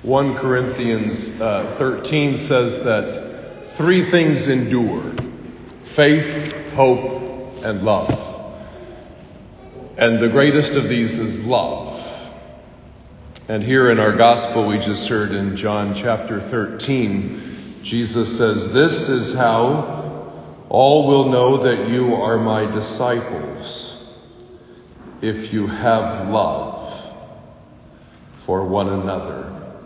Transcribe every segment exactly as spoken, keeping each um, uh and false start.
First Corinthians uh, thirteen says that three things endure: faith, hope, and love. And the greatest of these is love. And here in our gospel we just heard in John chapter thirteen, Jesus says, "This is how all will know that you are my disciples, if you have love for one another."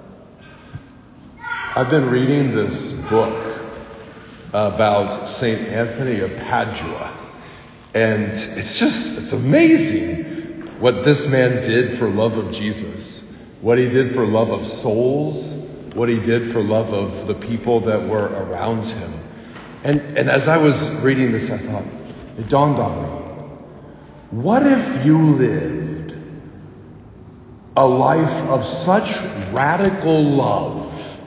I've been reading this book about Saint Anthony of Padua, and it's just, it's amazing what this man did for love of Jesus, what he did for love of souls, what he did for love of the people that were around him. And, and as I was reading this, I thought, it dawned on me, what if you lived a life of such radical love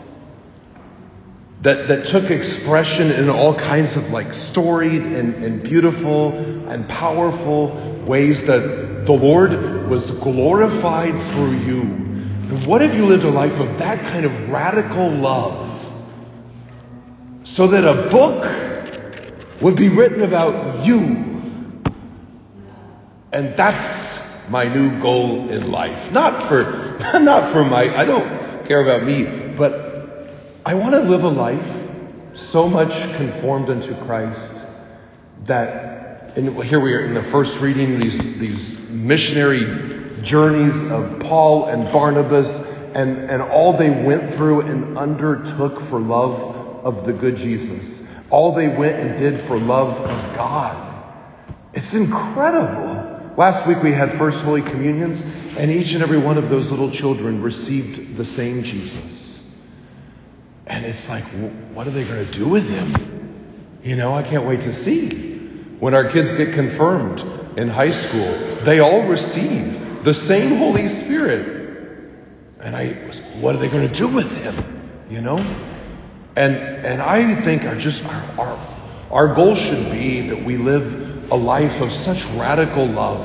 That, that took expression in all kinds of like storied and, and beautiful and powerful ways that the Lord was glorified through you? And what if you lived a life of that kind of radical love, so that a book would be written about you? And that's my new goal in life. Not for, not for my, I don't care about me, but I want to live a life so much conformed unto Christ that, and here we are in the first reading, these, these missionary journeys of Paul and Barnabas and, and all they went through and undertook for love of the good Jesus. All they went and did for love of God. It's incredible. Last week we had First Holy Communions, and each and every one of those little children received the same Jesus. And it's like, what are they going to do with him? You know, I can't wait to see. When our kids get confirmed in high school, they all receive the same Holy Spirit. And I was, what are they going to do with him? You know? And and I think our just our, our our goal should be that we live a life of such radical love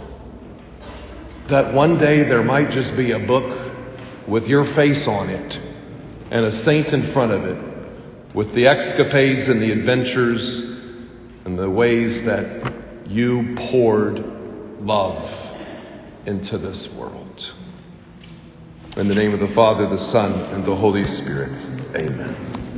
that one day there might just be a book with your face on it, and a saint in front of it, with the escapades and the adventures and the ways that you poured love into this world. In the name of the Father, the Son, and the Holy Spirit, amen.